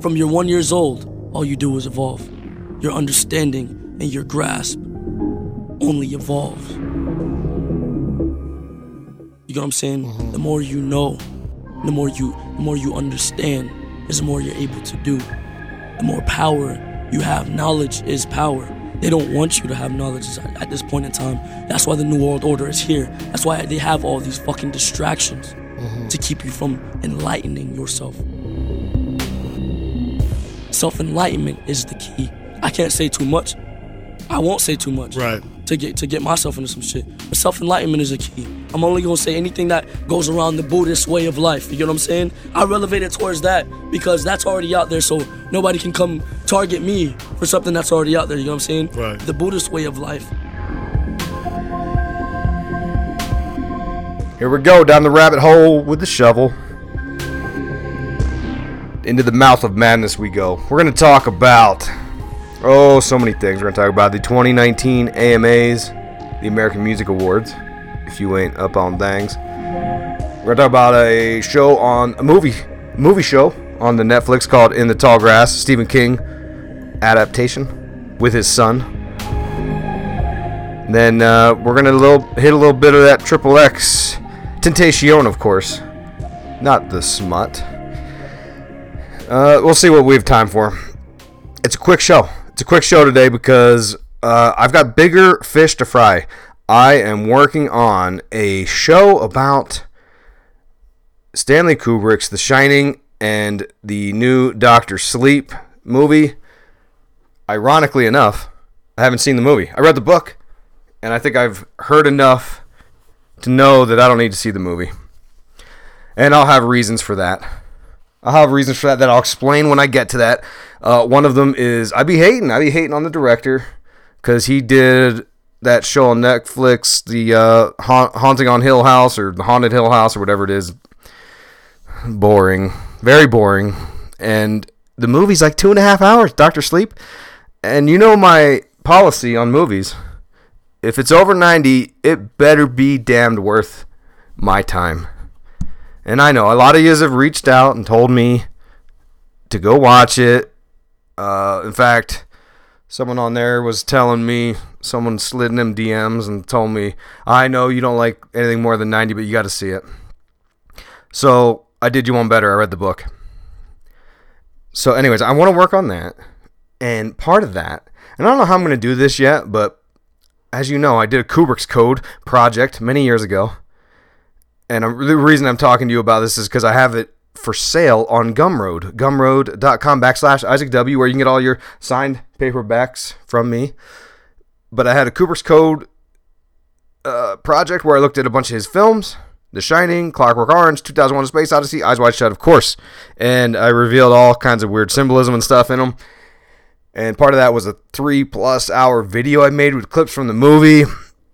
From your 1 years old, all you do is evolve. Your understanding and your grasp only evolves. You get what I'm saying? Mm-hmm. The more you know, the more you understand, is the more you're able to do. The more power you have. Knowledge is power. They don't want you to have knowledge at this point in time. That's why the New World Order is here. That's why they have all these fucking distractions to keep you from enlightening yourself. Self-enlightenment is the key. I can't say too much. I won't say too much. Right. To get myself into some shit. But self-enlightenment is a key. I'm only gonna say anything that goes around the Buddhist way of life. You get what I'm saying? I relevate it towards that because that's already out there, so nobody can come target me for something that's already out there. You know what I'm saying? Right. The Buddhist way of life. Here we go, down the rabbit hole with the shovel. Into the mouth of madness we go. We're going to talk about, so many things. We're going to talk about the 2019 AMAs, the American Music Awards, if you ain't up on things. We're going to talk about a show on, a movie show on the Netflix called In the Tall Grass, Stephen King adaptation with his son. And then we're going to hit a little bit of that Triple X Tentacion, of course. Not the smut. We'll see what we have time for. It's a quick show. It's a quick show today because I've got bigger fish to fry. I am working on a show about Stanley Kubrick's The Shining and the new Dr. Sleep movie. Ironically enough, I haven't seen the movie. I read the book, and I think I've heard enough to know that I don't need to see the movie. And I'll have reasons for that. That I'll explain when I get to that. One of them is I be hating on the director because he did that show on Netflix, the Haunting on Hill House or the Haunted Hill House or whatever it is. Boring, very boring, and the movie's like 2.5 hours. Dr. Sleep, and you know my policy on movies. If it's over 90, it better be damned worth my time. And I know a lot of you have reached out and told me to go watch it. In fact, someone on there was telling me, someone slid in them DMs and told me, I know you don't like anything more than 90, but you got to see it. So I did you one better. I read the book. So anyways, I want to work on that. And part of that, and I don't know how I'm going to do this yet, but as you know, I did a Kubrick's Code project many years ago. And the reason I'm talking to you about this is because I have it for sale on Gumroad. Gumroad.com/Isaac W, where you can get all your signed paperbacks from me. But I had a Kubrick's Code project where I looked at a bunch of his films. The Shining, Clockwork Orange, 2001: A Space Odyssey, Eyes Wide Shut, of course. And I revealed all kinds of weird symbolism and stuff in them. And part of that was a 3+ hour video I made with clips from the movie.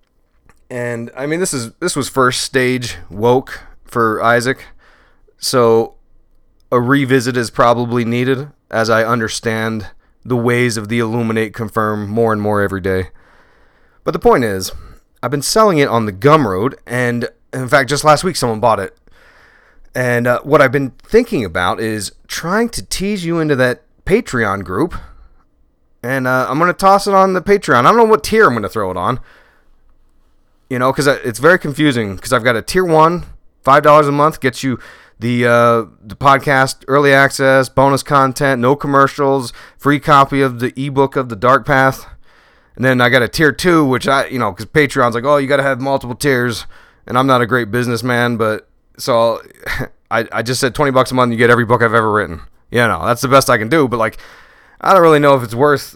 And I mean, this was first stage woke for Isaac. So a revisit is probably needed as I understand the ways of the Illuminate Confirm more and more every day. But the point is, I've been selling it on the Gumroad, and in fact, just last week someone bought it. And what I've been thinking about is trying to tease you into that Patreon group. And I'm going to toss it on the Patreon. I don't know what tier I'm going to throw it on. You know, because it's very confusing. Because I've got a tier 1, $5 a month, gets you the podcast, early access, bonus content, no commercials, free copy of the ebook of The Dark Path. And then I got a tier 2, which because Patreon's like, oh, you got to have multiple tiers. And I'm not a great businessman, but so I just said $20 a month, you get every book I've ever written. That's the best I can do. But like, I don't really know if it's worth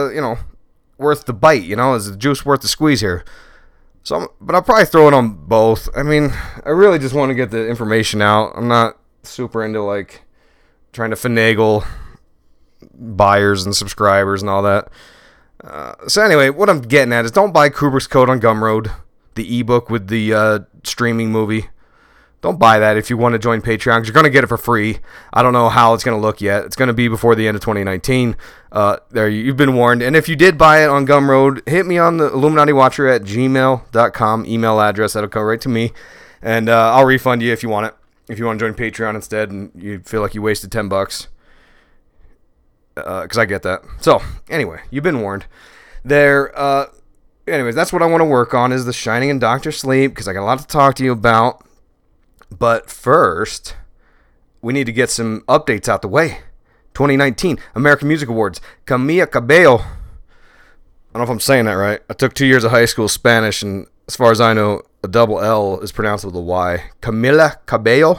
the bite. Is the juice worth the squeeze here? But I'll probably throw it on both. I mean, I really just want to get the information out. I'm not super into like trying to finagle buyers and subscribers and all that. So anyway, what I'm getting at is don't buy Kubrick's Code on Gumroad, the ebook with the streaming movie. Don't buy that if you want to join Patreon, because you're going to get it for free. I don't know how it's going to look yet. It's going to be before the end of 2019. There, you've been warned. And if you did buy it on Gumroad, hit me on the IlluminatiWatcher at gmail.com email address. That'll come right to me. And I'll refund you if you want it. If you want to join Patreon instead and you feel like you wasted $10. because I get that. So, anyway, you've been warned. Anyways, that's what I want to work on is The Shining and Doctor Sleep, because I got a lot to talk to you about. But first, we need to get some updates out the way. 2019 American Music Awards. Camila Cabello. I don't know if I'm saying that right. I took 2 years of high school Spanish, and as far as I know, a double L is pronounced with a Y. Camila Cabello.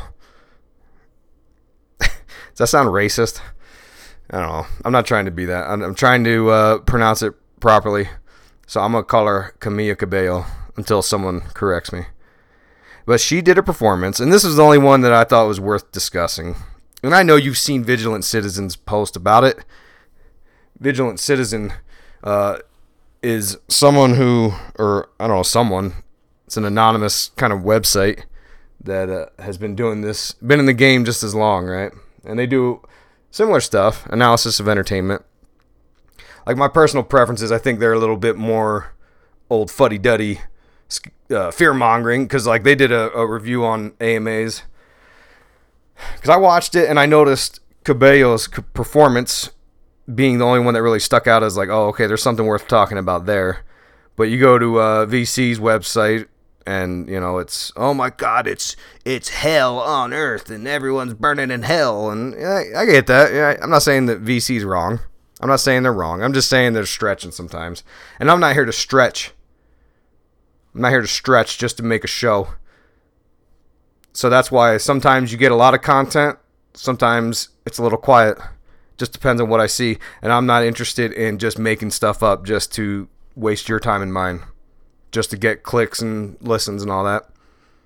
Does that sound racist? I don't know. I'm not trying to be that. I'm trying to pronounce it properly. So I'm going to call her Camila Cabello until someone corrects me. But she did a performance, and this is the only one that I thought was worth discussing. And I know you've seen Vigilant Citizen's post about it. Vigilant Citizen is someone who, or I don't know, someone. It's an anonymous kind of website that has been doing this, been in the game just as long, right? And they do similar stuff, analysis of entertainment. Like my personal preferences, I think they're a little bit more old fuddy-duddy, fear-mongering, because like they did a review on AMAs. Because I watched it and I noticed Cabello's performance being the only one that really stuck out as like, oh, okay, there's something worth talking about there. But you go to VC's website and, you know, it's, oh my God, it's hell on earth and everyone's burning in hell. And I get that. Yeah, I'm not saying that VC's wrong. I'm not saying they're wrong. I'm just saying they're stretching sometimes. And I'm not here to stretch. I'm not here to stretch just to make a show. So that's why sometimes you get a lot of content. Sometimes it's a little quiet. Just depends on what I see. And I'm not interested in just making stuff up just to waste your time and mine. Just to get clicks and listens and all that.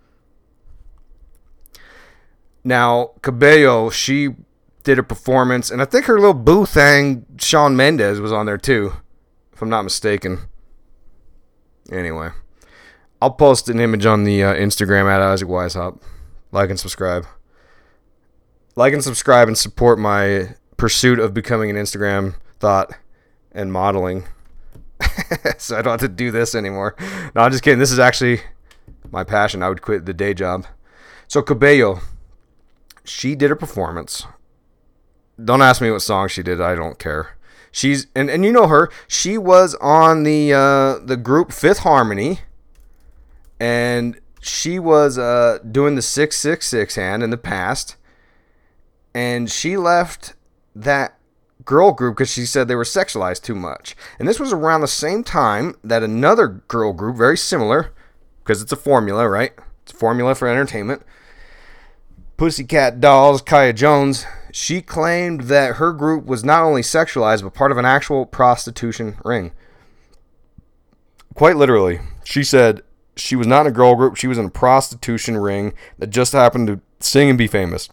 Now, Cabello, she did a performance, and I think her little boo thing, Shawn Mendes, was on there too, if I'm not mistaken. Anyway, I'll post an image on the Instagram at Isaac Weishaupt. Like and subscribe. Like and subscribe and support my pursuit of becoming an Instagram thought and modeling. So I don't have to do this anymore. No, I'm just kidding. This is actually my passion. I would quit the day job. So Cabello, she did a performance. Don't ask me what song she did. I don't care. She's and you know her. She was on the group Fifth Harmony, and she was doing the 666 hand in the past, and she left that girl group because she said they were sexualized too much. And this was around the same time that another girl group, very similar, because it's a formula, right? It's a formula for entertainment. Pussycat Dolls, Kaya Jones, she claimed that her group was not only sexualized, but part of an actual prostitution ring. Quite literally, she said she was not in a girl group, she was in a prostitution ring that just happened to sing and be famous.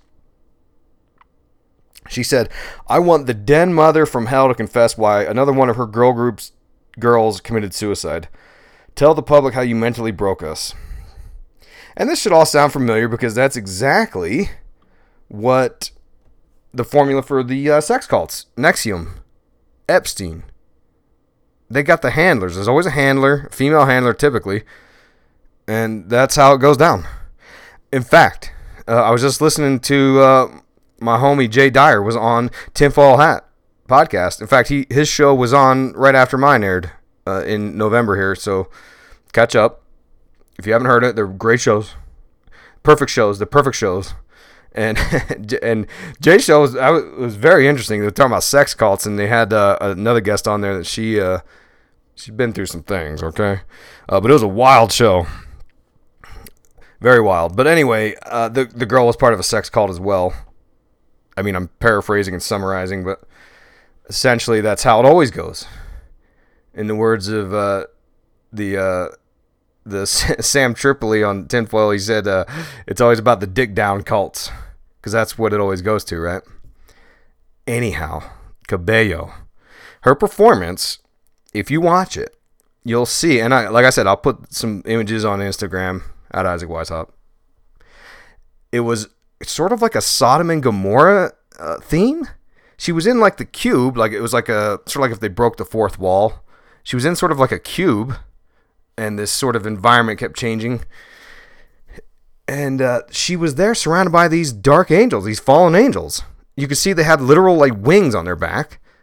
She said, I want the den mother from hell to confess why another one of her girl group's girls committed suicide. Tell the public how you mentally broke us. And this should all sound familiar because that's exactly what the formula for the sex cults, NXIVM, Epstein. They got the handlers. There's always a handler, a female handler typically, and that's how it goes down. In fact, I was just listening to my homie Jay Dyer was on Tinfoil Hat podcast. In fact, his show was on right after mine aired in November here, so catch up. If you haven't heard it, they're great shows. Perfect shows. They're perfect shows. And Jay's show was very interesting. They were talking about sex cults, and they had another guest on there that she's been through some things, okay? But it was a wild show. Very wild. But anyway, the girl was part of a sex cult as well. I mean, I'm paraphrasing and summarizing, but essentially that's how it always goes. In the words of the Sam Tripoli on Tinfoil, he said it's always about the dick down cults, because that's what it always goes to, right? Anyhow, Cabello, her performance, if you watch it, you'll see, and like I said, I'll put some images on Instagram at Isaac Weishaupt. It was sort of like a Sodom and Gomorrah theme. She was in like the cube, like it was like sort of like if they broke the fourth wall. She was in sort of like a cube, and this sort of environment kept changing. And she was there surrounded by these dark angels, these fallen angels. You could see they had literal like wings on their back.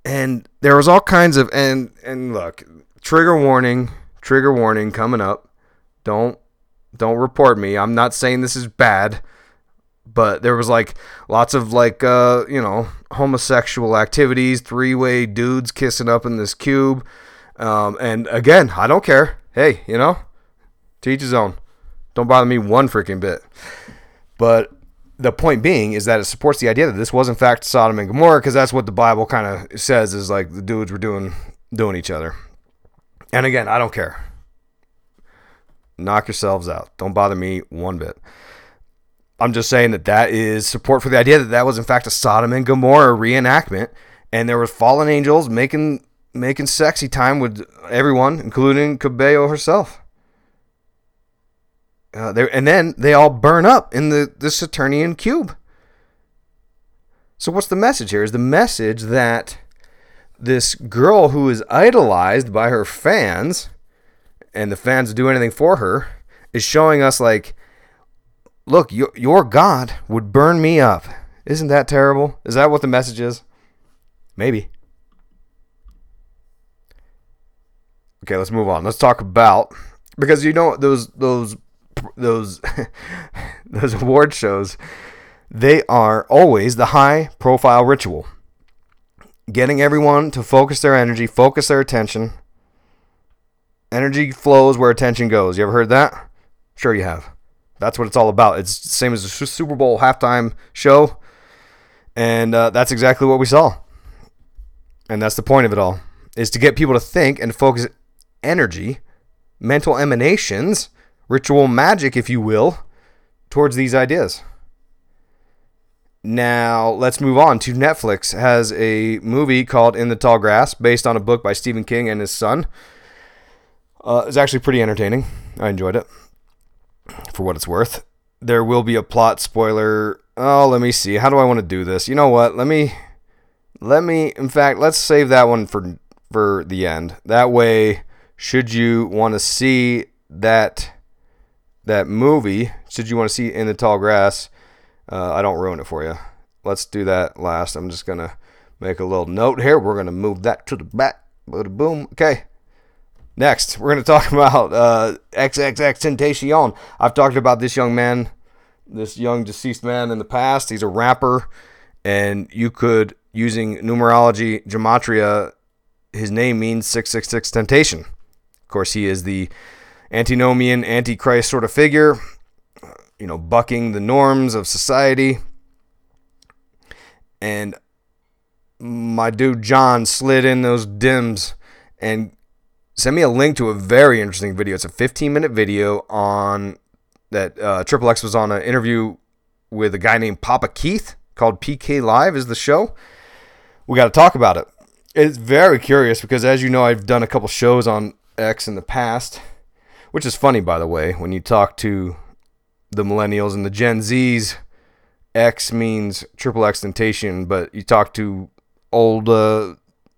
And there was all kinds of, and look, trigger warning coming up. Don't report me. I'm not saying this is bad, but there was like lots of like homosexual activities, three-way dudes kissing up in this cube. And again, I don't care. Hey, to each his own. Don't bother me one freaking bit. But the point being is that it supports the idea that this was in fact Sodom and Gomorrah, because that's what the Bible kind of says, is like the dudes were doing each other. And again, I don't care. Knock yourselves out. Don't bother me one bit. I'm just saying that is support for the idea that was in fact a Sodom and Gomorrah reenactment, and there were fallen angels making sexy time with everyone, including Cabello herself. And then they all burn up in the Saturnian cube. So what's the message here? Is the message that this girl who is idolized by her fans, and the fans do anything for her, is showing us like, look, your God would burn me up. Isn't that terrible? Is that what the message is? Maybe. Okay, let's move on. Let's talk about, because those those award shows, they are always the high profile ritual, getting everyone to focus their energy, focus their attention. Energy flows where attention goes. You ever heard that? Sure you have. That's what it's all about. It's the same as the Super Bowl halftime show, and that's exactly what we saw. And that's the point of it all, is to get people to think and focus energy, mental emanations, ritual magic, if you will, towards these ideas. Now, let's move on to Netflix. Has a movie called In the Tall Grass, based on a book by Stephen King and his son. It's actually pretty entertaining. I enjoyed it, for what it's worth. There will be a plot spoiler. Oh, let me see. How do I want to do this? You know what? Let me. In fact, let's save that one for the end. That way, should you want to see that movie, should you want to see In the Tall Grass, I don't ruin it for you. Let's do that last. I'm just gonna make a little note here. We're gonna move that to the back. Boom. Okay. Next, we're going to talk about XXXTentacion. I've talked about this young man, this young deceased man in the past. He's a rapper, and you could, using numerology, gematria, his name means 666 temptation. Of course, he is the antinomian, antichrist sort of figure, bucking the norms of society. And my dude John slid in those DMs and send me a link to a very interesting video. It's a 15-minute video on that Triple X was on an interview with a guy named Papa Keith, called PK Live is the show. We got to talk about it. It's very curious because, as you know, I've done a couple shows on X in the past, which is funny, by the way, when you talk to the millennials and the Gen Zs. X means Triple X Temptation, but you talk to old Gen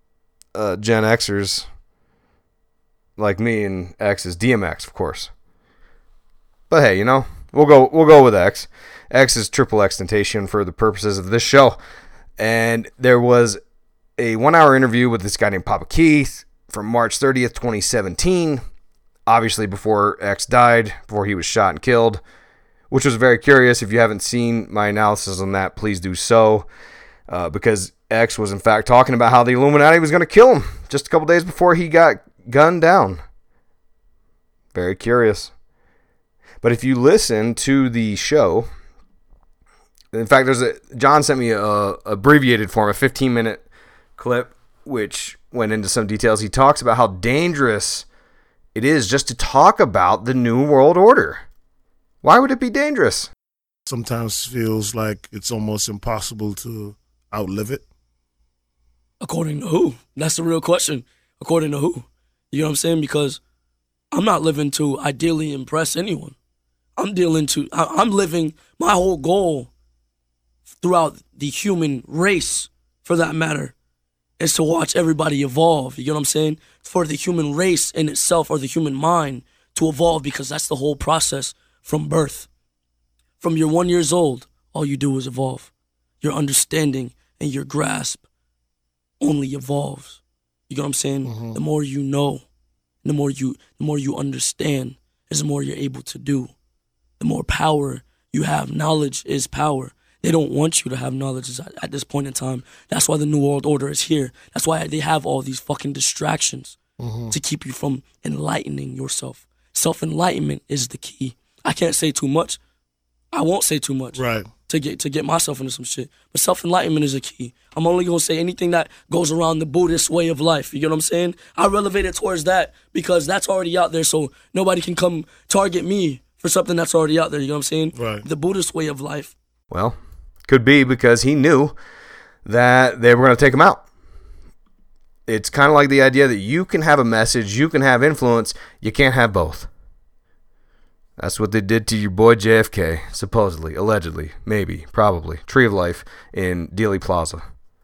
Xers like me, and X is DMX, of course. But hey, we'll go with X. X is Triple X Temptation for the purposes of this show. And there was a 1-hour interview with this guy named Papa Keith from March 30th, 2017. Obviously before X died, before he was shot and killed, which was very curious. If you haven't seen my analysis on that, please do so. Because X was in fact talking about how the Illuminati was going to kill him just a couple days before he got gunned down. Very curious. But if you listen to the show, in fact, John sent me a abbreviated form, a 15-minute clip, which went into some details. He talks about how dangerous it is just to talk about the New World Order. Why would it be dangerous? Sometimes feels like it's almost impossible to outlive it. According to who? That's the real question. According to who? You know what I'm saying? Because I'm not living to ideally impress anyone. I'm living, my whole goal throughout the human race, for that matter, is to watch everybody evolve. You know what I'm saying? For the human race in itself, or the human mind, to evolve, because that's the whole process from birth. From you're 1 year old, all you do is evolve. Your understanding and your grasp only evolves. You get what I'm saying? The more you know, the more you understand, is the more you're able to do. The more power you have. Knowledge is power. They don't want you to have knowledge at this point in time. That's why the New World Order is here. That's why they have all these fucking distractions to keep you from enlightening yourself. Self-enlightenment is the key. I can't say too much. I won't say too much. Right. To get myself into some shit. But self-enlightenment is a key. I'm only going to say anything that goes around the Buddhist way of life. You get what I'm saying? I relevate it towards that because that's already out there, so nobody can come target me for something that's already out there. You know what I'm saying? Right. The Buddhist way of life. Well, could be because he knew that they were going to take him out. It's kind of like the idea that you can have a message, you can have influence, you can't have both. That's what they did to your boy JFK, supposedly, allegedly, maybe, probably. Tree of Life in Dealey Plaza.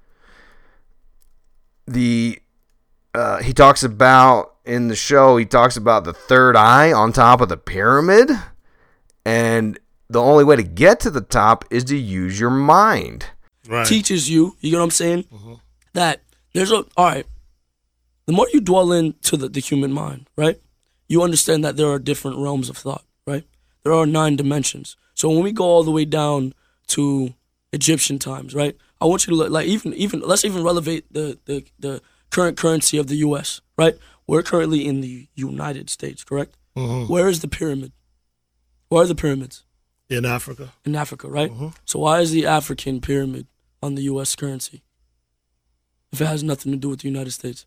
He talks about, in the show, he talks about the third eye on top of the pyramid, and the only way to get to the top is to use your mind. Right. Teaches you, you know what I'm saying? That there's all right, the more you dwell into the human mind, right? You understand that there are different realms of thought, right? There are 9 dimensions. So when we go all the way down to Egyptian times, right? I want you to look, like even let's even relevate the current currency of the US, right? We're currently in the United States, correct? Where is the pyramid? Where are the pyramids? In Africa. In Africa, right? So why is the African pyramid on the U.S. currency if it has nothing to do with the United States?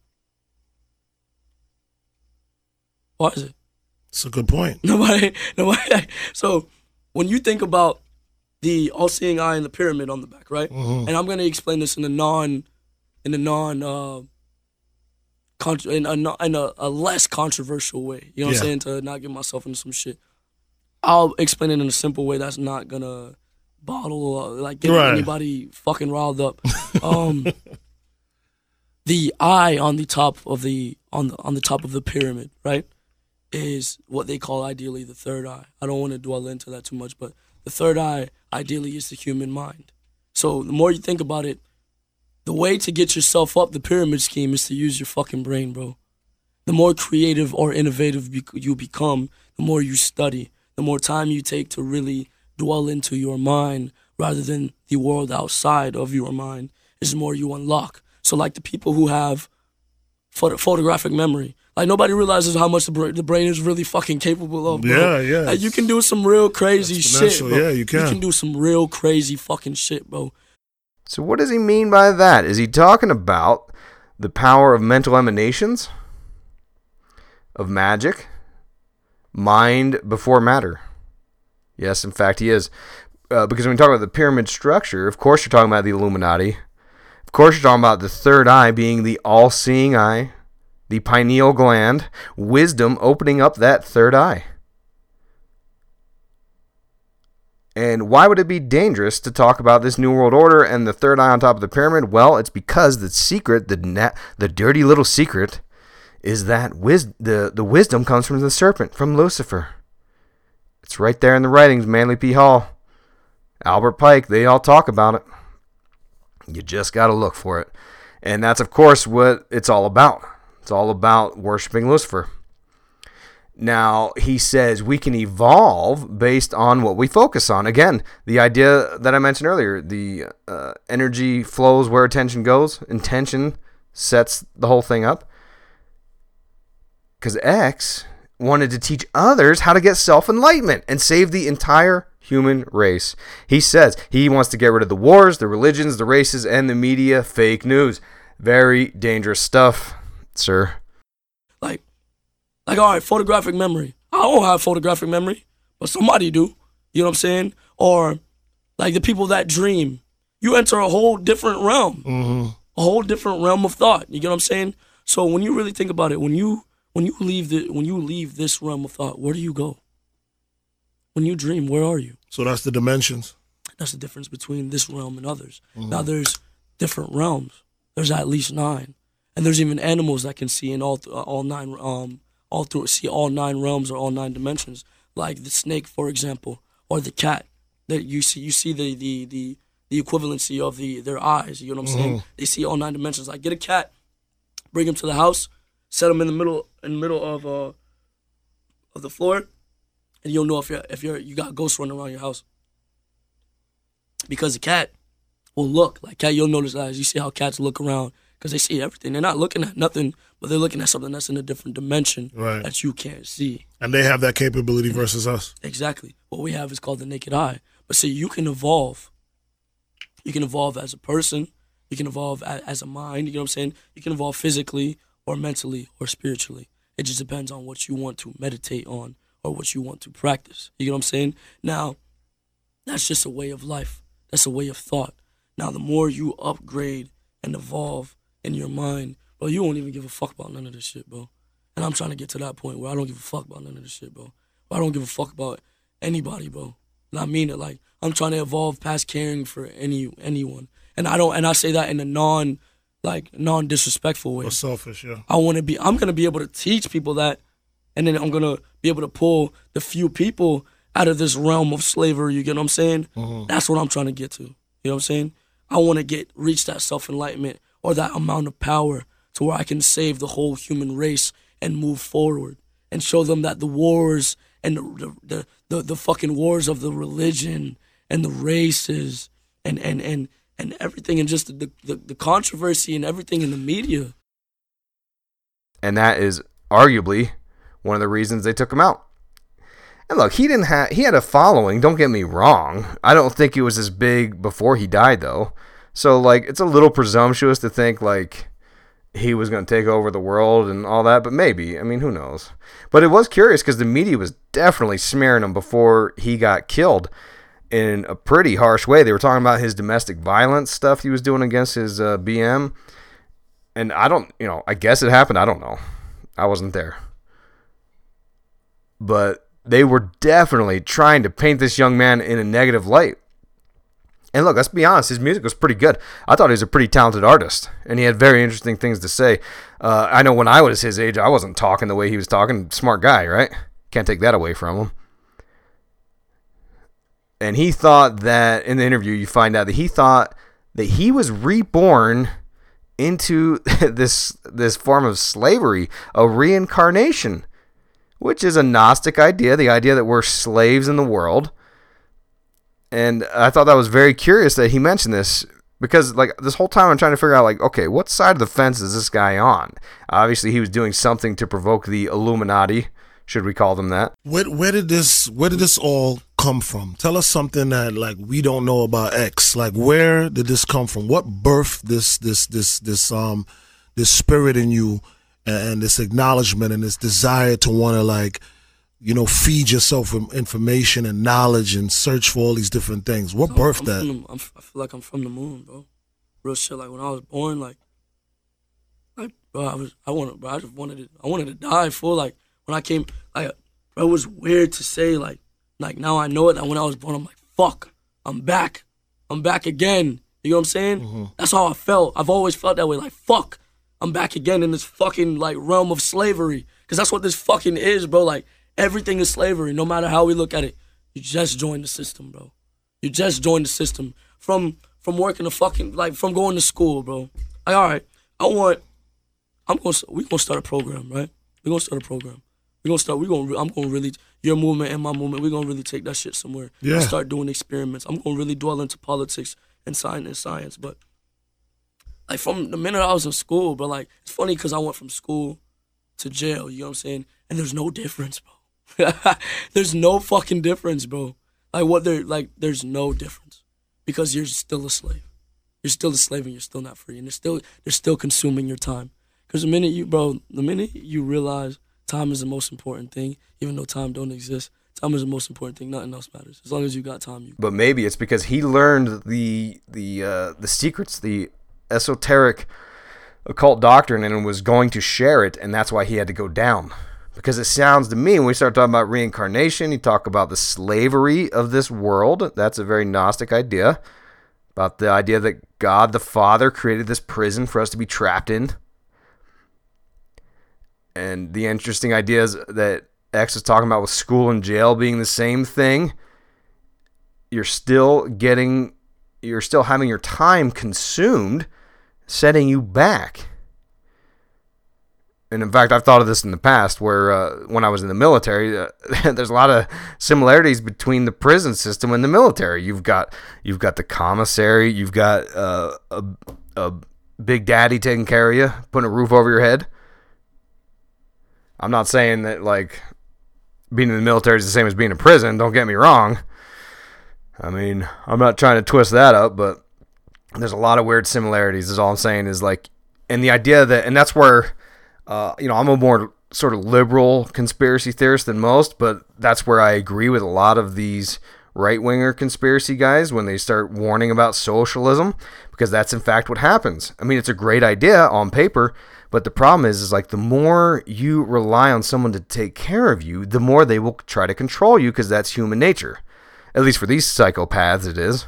Why is it? It's a good point. Nobody. So when you think about the all-seeing eye and the pyramid on the back, right? And I'm gonna explain this in a less controversial way. You know what I'm saying? To not get myself into some shit. I'll explain it in a simple way that's not gonna get anybody fucking riled up. The eye on the top of the top of the pyramid, right, is what they call ideally the third eye. I don't want to dwell into that too much, but the third eye ideally is the human mind. So the more you think about it, the way to get yourself up the pyramid scheme is to use your fucking brain, bro. The more creative or innovative you become, the more you study. The more time you take to really dwell into your mind rather than the world outside of your mind is the more you unlock. So like the people who have photographic memory, like nobody realizes how much the brain is really fucking capable of, bro. Yeah. Like you can do some real crazy shit, bro. Yeah, you can. You can do some real crazy fucking shit, bro. So what does he mean by that? Is he talking about the power of mental emanations? Of magic? Mind before matter? Yes, in fact, he is. Because when we talk about the pyramid structure, of course you're talking about the Illuminati. Of course you're talking about the third eye being the all-seeing eye, the pineal gland, wisdom opening up that third eye. And why would it be dangerous to talk about this New World Order and the third eye on top of the pyramid? Well, it's because the secret, the dirty little secret, is that the wisdom comes from the serpent, from Lucifer. It's right there in the writings, Manly P. Hall, Albert Pike, they all talk about it. You just got to look for it. And that's, of course, what it's all about. It's all about worshiping Lucifer. Now, he says we can evolve based on what we focus on. Again, the idea that I mentioned earlier, the energy flows where attention goes. Intention sets the whole thing up. Because X wanted to teach others how to get self-enlightenment and save the entire human race. He says he wants to get rid of the wars, the religions, the races, and the media fake news. Very dangerous stuff, sir. Like, all right, photographic memory. I don't have photographic memory, but somebody do. You know what I'm saying? Or like the people that dream. You enter a whole different realm. A whole different realm of thought. You get what I'm saying? So when you really think about it, when you leave this realm of thought, where do you go? When you dream, where are you? So that's the dimensions. That's the difference between this realm and others. Now there's different realms. There's at least 9, and there's even animals that can see in all 9 see all 9 realms or all 9 dimensions, like the snake, for example, or the cat. That you see the the equivalency of their eyes. You know what I'm saying? They see all 9 dimensions. Like, get a cat, bring him to the house, set him in the middle of the floor, and you'll know if you got ghosts running around your house. Because the cat will look like cat. You'll notice that as you see how cats look around, because they see everything. They're not looking at nothing, but they're looking at something that's in a different dimension that you can't see. And they have that capability versus us. Exactly. What we have is called the naked eye. But see, you can evolve. You can evolve as a person. You can evolve as a mind. You know what I'm saying? You can evolve physically or mentally or spiritually. It just depends on what you want to meditate on or what you want to practice. You know what I'm saying? Now, that's just a way of life. That's a way of thought. Now, the more you upgrade and evolve in your mind, bro, you won't even give a fuck about none of this shit, bro. And I'm trying to get to that point where I don't give a fuck about none of this shit, bro. I don't give a fuck about anybody, bro. And I mean it. Like, I'm trying to evolve past caring for anyone. And I say that in a non-disrespectful way. Or selfish, yeah. I'm gonna be able to teach people that, and then I'm gonna be able to pull the few people out of this realm of slavery. You get what I'm saying? That's what I'm trying to get to. You know what I'm saying? I want to reach that self-enlightenment or that amount of power to where I can save the whole human race and move forward and show them that the wars and the fucking wars of the religion and the races and everything, and just the controversy and everything in the media. And that is arguably one of the reasons they took him out. And look, he had a following, don't get me wrong. I don't think it was as big before he died, though. So, like, it's a little presumptuous to think, like, he was going to take over the world and all that, but maybe. I mean, who knows? But it was curious because the media was definitely smearing him before he got killed in a pretty harsh way. They were talking about his domestic violence stuff he was doing against his BM. And I guess it happened. I don't know. I wasn't there. But they were definitely trying to paint this young man in a negative light. And look, let's be honest, his music was pretty good. I thought he was a pretty talented artist, and he had very interesting things to say. I know when I was his age, I wasn't talking the way he was talking. Smart guy, right? Can't take that away from him. And he thought that, in the interview, you find out that he thought that he was reborn into this form of slavery, a reincarnation, which is a Gnostic idea, the idea that we're slaves in the world. And I thought that was very curious that he mentioned this, because like this whole time I'm trying to figure out, like, okay, what side of the fence is this guy on? Obviously, he was doing something to provoke the Illuminati, should we call them that? Where did this all come from? Tell us something that like we don't know about X. Like, where did this come from? What birthed this spirit in you, and this acknowledgement and this desire to want to, like, feed yourself with information and knowledge and search for all these different things? What birthed that? I feel like I'm from the moon, bro. Real shit. Like, when I was born, I just wanted to die full. Like, when I came, like, bro, it was weird to say, like now I know it. That when I was born, I'm like, fuck, I'm back again. You know what I'm saying? Mm-hmm. That's how I felt. I've always felt that way. Like, fuck, I'm back again in this fucking, like, realm of slavery. Because that's what this fucking is, bro. Like, everything is slavery, no matter how we look at it. You just joined the system, bro. You just joined the system. From working from going to school, bro. Like, all right, we gonna start a program, right? We gonna start a program. I'm gonna really, your movement and my movement, we're gonna really take that shit somewhere. Yeah. And start doing experiments. I'm gonna really dwell into politics and science. But, like, from the minute I was in school, bro, like, it's funny because I went from school to jail, you know what I'm saying? And there's no difference, bro. There's no fucking difference, bro. There's no difference. Because you're still a slave. You're still a slave and you're still not free. And they're still consuming your time. Because the minute you realize time is the most important thing, even though time don't exist, time is the most important thing. Nothing else matters. As long as you got time, But maybe it's because he learned the secrets, the esoteric occult doctrine, and was going to share it, and that's why he had to go down. Because it sounds to me, when we start talking about reincarnation, you talk about the slavery of this world. That's a very Gnostic idea. About the idea that God the Father created this prison for us to be trapped in. And the interesting ideas that X is talking about with school and jail being the same thing. You're still getting you're still having your time consumed, setting you back. And in fact, I've thought of this in the past where when I was in the military, there's a lot of similarities between the prison system and the military. You've got the commissary, you've got a big daddy taking care of you, putting a roof over your head. I'm not saying that like being in the military is the same as being in prison. Don't get me wrong. I mean, I'm not trying to twist that up, but there's a lot of weird similarities. Is all I'm saying is like, and the idea that, and that's where, I'm a more sort of liberal conspiracy theorist than most, but that's where I agree with a lot of these right-winger conspiracy guys when they start warning about socialism, because that's in fact what happens. I mean, it's a great idea on paper, but the problem is like the more you rely on someone to take care of you, the more they will try to control you, because that's human nature. At least for these psychopaths, it is.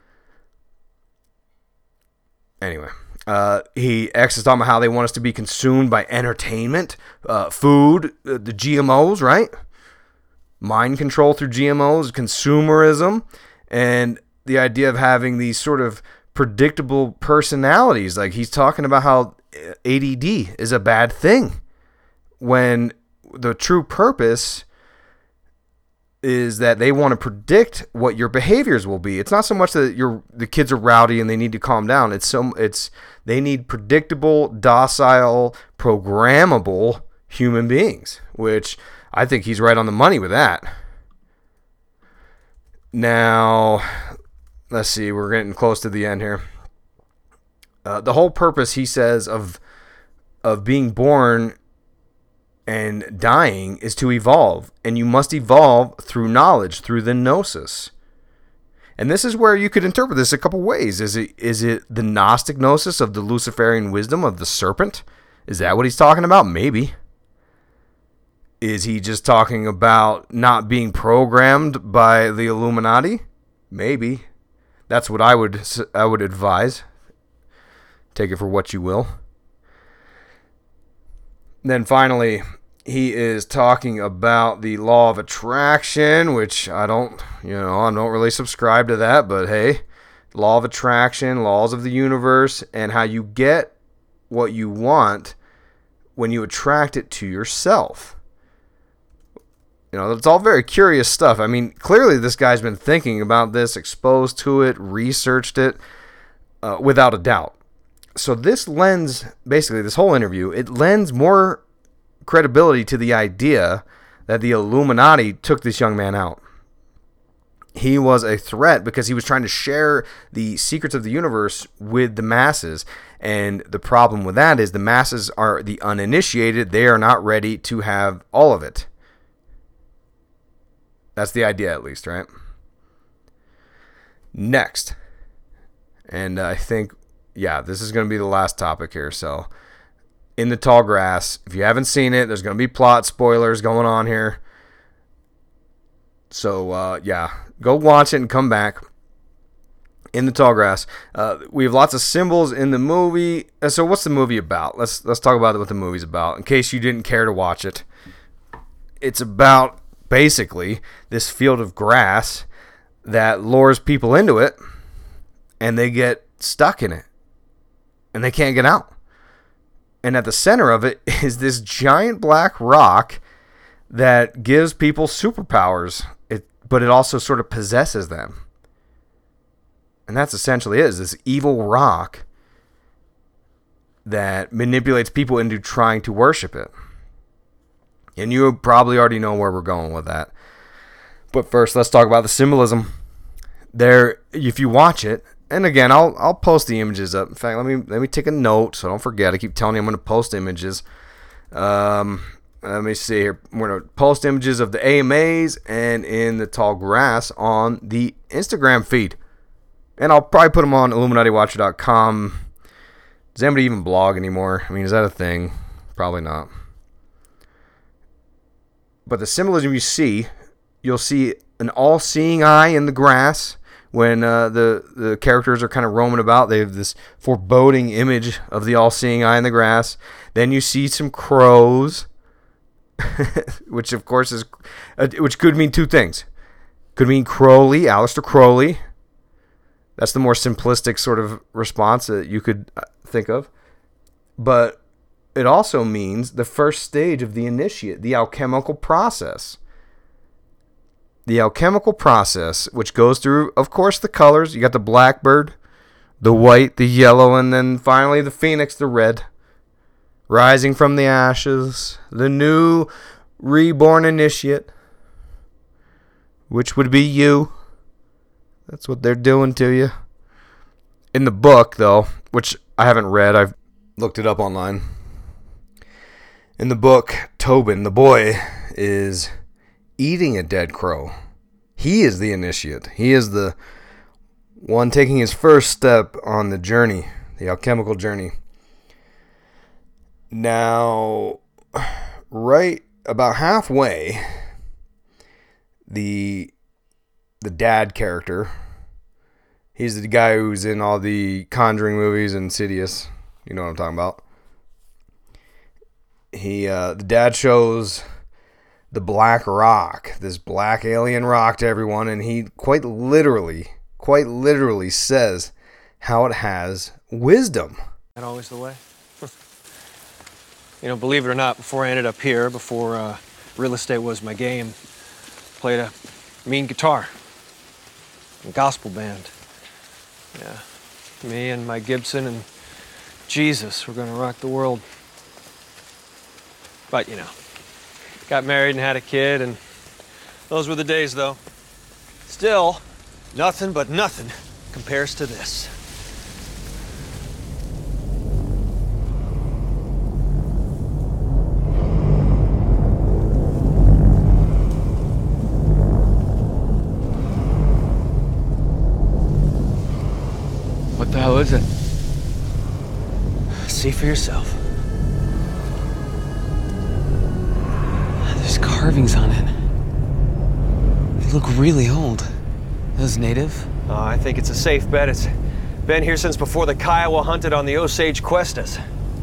Anyway, X is talking about how they want us to be consumed by entertainment, food, the GMOs, right? Mind control through GMOs, consumerism, and the idea of having these sort of predictable personalities. Like he's talking about how ADD is a bad thing, when the true purpose is that they want to predict what your behaviors will be. It's not so much that the kids are rowdy and they need to calm down. It's they need predictable, docile, programmable human beings, which I think he's right on the money with that. Now, let's see. We're getting close to the end here. The whole purpose, he says, of being born and dying is to evolve, and you must evolve through knowledge, through the gnosis. And this is where you could interpret this a couple ways. Is it the Gnostic gnosis of the Luciferian wisdom of the serpent? Is that what he's talking about? Maybe. Is he just talking about not being programmed by the Illuminati? Maybe. That's what I would advise. Take it for what you will. Then finally, he is talking about the law of attraction, which I don't really subscribe to that, but hey, law of attraction, laws of the universe, and how you get what you want when you attract it to yourself. It's all very curious stuff. I mean, clearly this guy's been thinking about this, exposed to it, researched it, without a doubt. So this lends, basically this whole interview, it lends more credibility to the idea that the Illuminati took this young man out. He was a threat because he was trying to share the secrets of the universe with the masses. And the problem with that is the masses are the uninitiated. They are not ready to have all of it. That's the idea, at least, right? Next. And I think, this is going to be the last topic here. So, In the Tall Grass, if you haven't seen it, there's going to be plot spoilers going on here. So, go watch it and come back. In the Tall Grass. We have lots of symbols in the movie. So, what's the movie about? Let's talk about what the movie's about, in case you didn't care to watch it. It's about, basically, this field of grass that lures people into it, and they get stuck in it. And they can't get out. And at the center of it is this giant black rock that gives people superpowers, but it also sort of possesses them. And that's essentially it, is this evil rock that manipulates people into trying to worship it. And you probably already know where we're going with that. But first, let's talk about the symbolism. There, if you watch it, and again, I'll post the images up. In fact, let me take a note so I don't forget. I keep telling you I'm going to post images. Let me see here. We're going to post images of the AMAs and In the Tall Grass on the Instagram feed. And I'll probably put them on IlluminatiWatcher.com. Does anybody even blog anymore? I mean, is that a thing? Probably not. But the symbolism you'll see an all-seeing eye in the grass. When the characters are kind of roaming about, they have this foreboding image of the all-seeing eye in the grass. Then you see some crows, which of course which could mean two things. Could mean Crowley, Aleister Crowley. That's the more simplistic sort of response that you could think of. But it also means the first stage of the initiate, the alchemical process. The alchemical process, which goes through, of course, the colors. You got the blackbird, the white, the yellow, and then finally the phoenix, the red. Rising from the ashes, the new reborn initiate, which would be you. That's what they're doing to you. In the book, though, which I haven't read, I've looked it up online. In the book, Tobin, the boy, is eating a dead crow. He is the initiate. He is the one taking his first step on the journey, the alchemical journey. Now, right about halfway, the dad character, he's the guy who's in all the Conjuring movies and Insidious. You know what I'm talking about. The dad shows the black rock, this black alien rock to everyone, and he quite literally says how it has wisdom. Not always the way. You know, believe it or not, before I ended up here, before real estate was my game, played a mean guitar, a gospel band. Yeah, me and my Gibson and Jesus were gonna rock the world. But, you know, got married and had a kid, and those were the days, though. Still, nothing but nothing compares to this. What the hell is it? See for yourself. There's carvings on it. They look really old. Those native? I think it's a safe bet. It's been here since before the Kiowa hunted on the Osage Cuestas.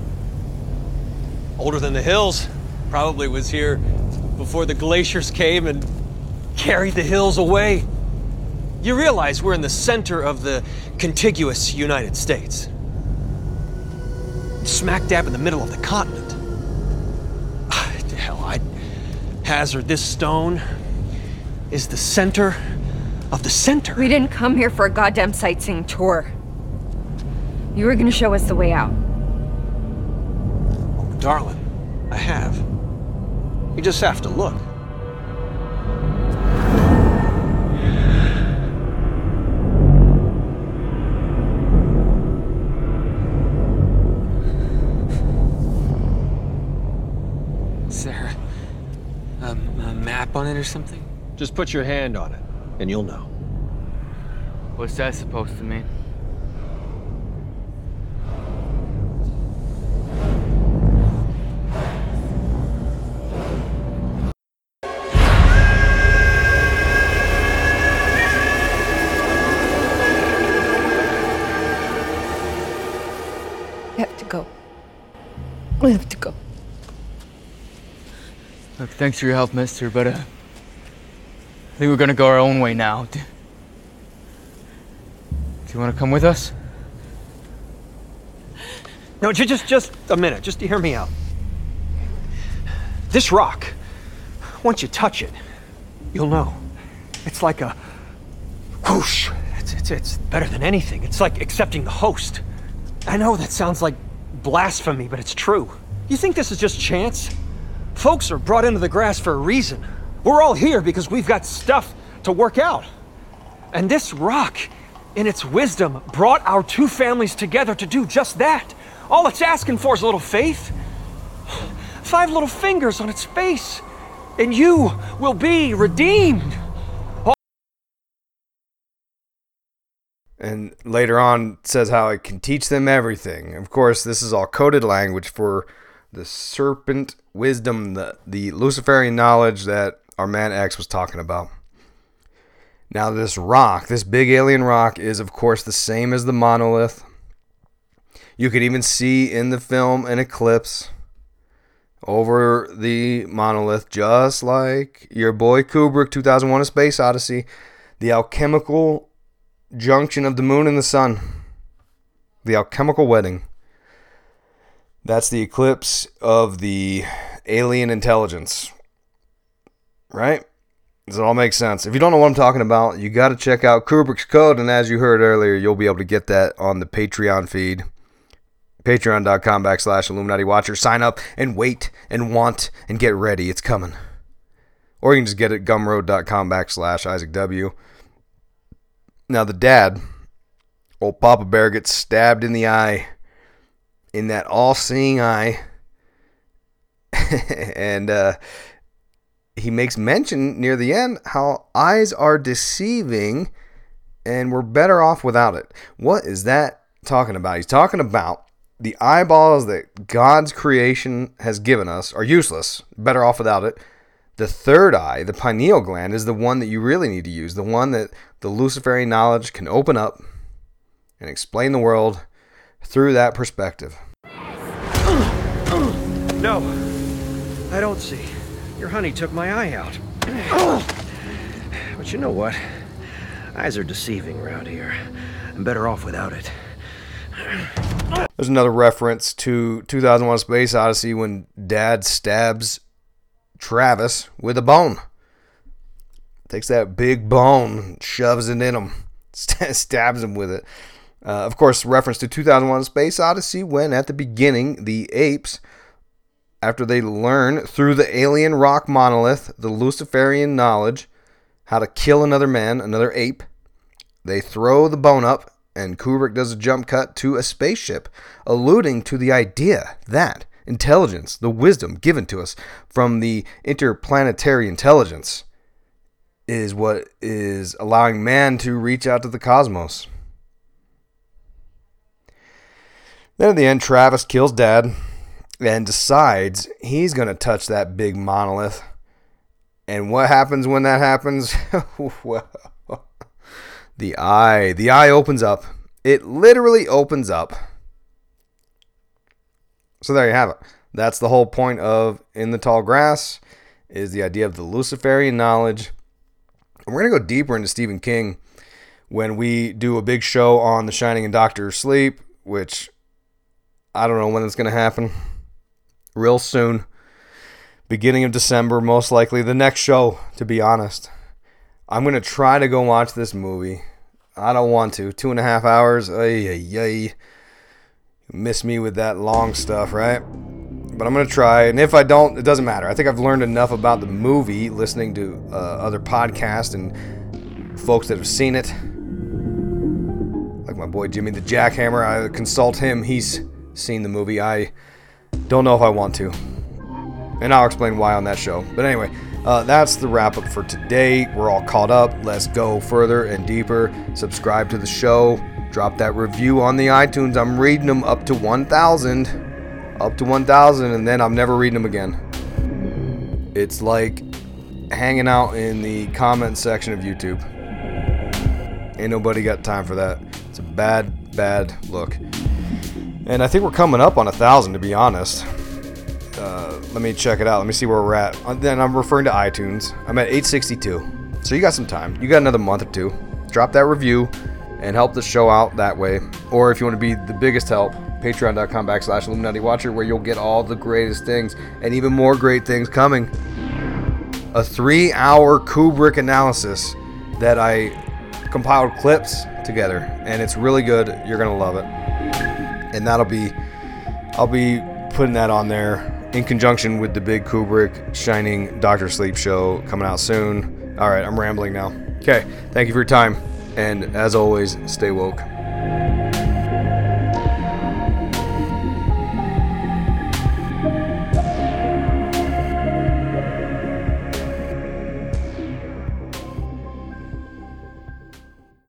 Older than the hills. Probably was here before the glaciers came and carried the hills away. You realize we're in the center of the contiguous United States. Smack dab in the middle of the continent. Hell, I'd hazard this stone is the center of the center. We didn't come here for a goddamn sightseeing tour. You were gonna show us the way out. Oh, darling, I have. You just have to look. Is there a map on it or something? Just put your hand on it, and you'll know. What's that supposed to mean? We have to go. We have to go. Look, thanks for your help, mister, but I think we're gonna go our own way now. Do you want to come with us? No, just a minute. Just hear me out. This rock, once you touch it, you'll know. It's like a whoosh. It's better than anything. It's like accepting the host. I know that sounds like blasphemy, but it's true. You think this is just chance? Folks are brought into the grass for a reason. We're all here because we've got stuff to work out. And this rock, in its wisdom, brought our two families together to do just that. All it's asking for is a little faith. 5 little fingers on its face, and you will be redeemed. And later on says how it can teach them everything. Of course, this is all coded language for the serpent wisdom, the Luciferian knowledge that our man X was talking about. Now this rock, this big alien rock, is of course the same as the monolith. You could even see in the film an eclipse over the monolith, just like your boy Kubrick, 2001: A Space Odyssey. The alchemical junction of the moon and the sun. The alchemical wedding. That's the eclipse of the alien intelligence. Right? Does it all make sense? If you don't know what I'm talking about, you got to check out Kubrick's Code, and as you heard earlier, you'll be able to get that on the Patreon feed. Patreon.com/Illuminati Watcher. Sign up and wait and want and get ready. It's coming. Or you can just get it at Gumroad.com/Isaac W. Now the dad, old Papa Bear, gets stabbed in the eye, in that all-seeing eye, and he makes mention near the end how eyes are deceiving and we're better off without it. What is that talking about? He's talking about the eyeballs that God's creation has given us are useless, better off without it. The third eye, the pineal gland, is the one that you really need to use, the one that the Luciferian knowledge can open up and explain the world through that perspective. No, I don't see. Your honey took my eye out. But you know what? Eyes are deceiving around here. I'm better off without it. There's another reference to 2001: Space Odyssey when Dad stabs Travis with a bone. Takes that big bone, shoves it in him, stabs him with it. Of course, reference to 2001: Space Odyssey when at the beginning the apes, after they learn through the alien rock monolith the Luciferian knowledge how to kill another man, another ape, they throw the bone up, and Kubrick does a jump cut to a spaceship, alluding to the idea that intelligence, the wisdom given to us from the interplanetary intelligence, is what is allowing man to reach out to the cosmos. Then at the end, Travis kills Dad and decides he's going to touch that big monolith. And what happens when that happens? Well, the eye opens up. It literally opens up. So there you have it. That's the whole point of In the Tall Grass, is the idea of the Luciferian knowledge. And we're going to go deeper into Stephen King when we do a big show on The Shining and Doctor Sleep, which I don't know when it's going to happen. Real soon. Beginning of December, most likely. The next show, to be honest. I'm going to try to go watch this movie. I don't want to. 2.5 hours. Ay. Miss me with that long stuff, right? But I'm going to try. And if I don't, it doesn't matter. I think I've learned enough about the movie, listening to other podcasts and folks that have seen it. Like my boy Jimmy the Jackhammer. I consult him. He's seen the movie. I don't know if I want to. And I'll explain why on that show. But anyway, that's the wrap up for today. We're all caught up. Let's go further and deeper. Subscribe to the show. Drop that review on the iTunes. I'm reading them up to 1,000. Up to 1,000, and then I'm never reading them again. It's like hanging out in the comment section of YouTube. Ain't nobody got time for that. It's a bad look. And I think we're coming up on 1,000, to be honest. Let me check it out. Let me see where we're at. Then I'm referring to iTunes. I'm at 862. So you got some time. You got another month or two. Drop that review and help the show out that way. Or if you want to be the biggest help, Patreon.com/Illuminati Watcher, where you'll get all the greatest things and even more great things coming. A 3-hour Kubrick analysis that I compiled clips together, and it's really good. You're gonna love it. And I'll be putting that on there in conjunction with the big Kubrick Shining Doctor Sleep show coming out soon. All right, I'm rambling now. Okay, thank you for your time, and as always, stay woke.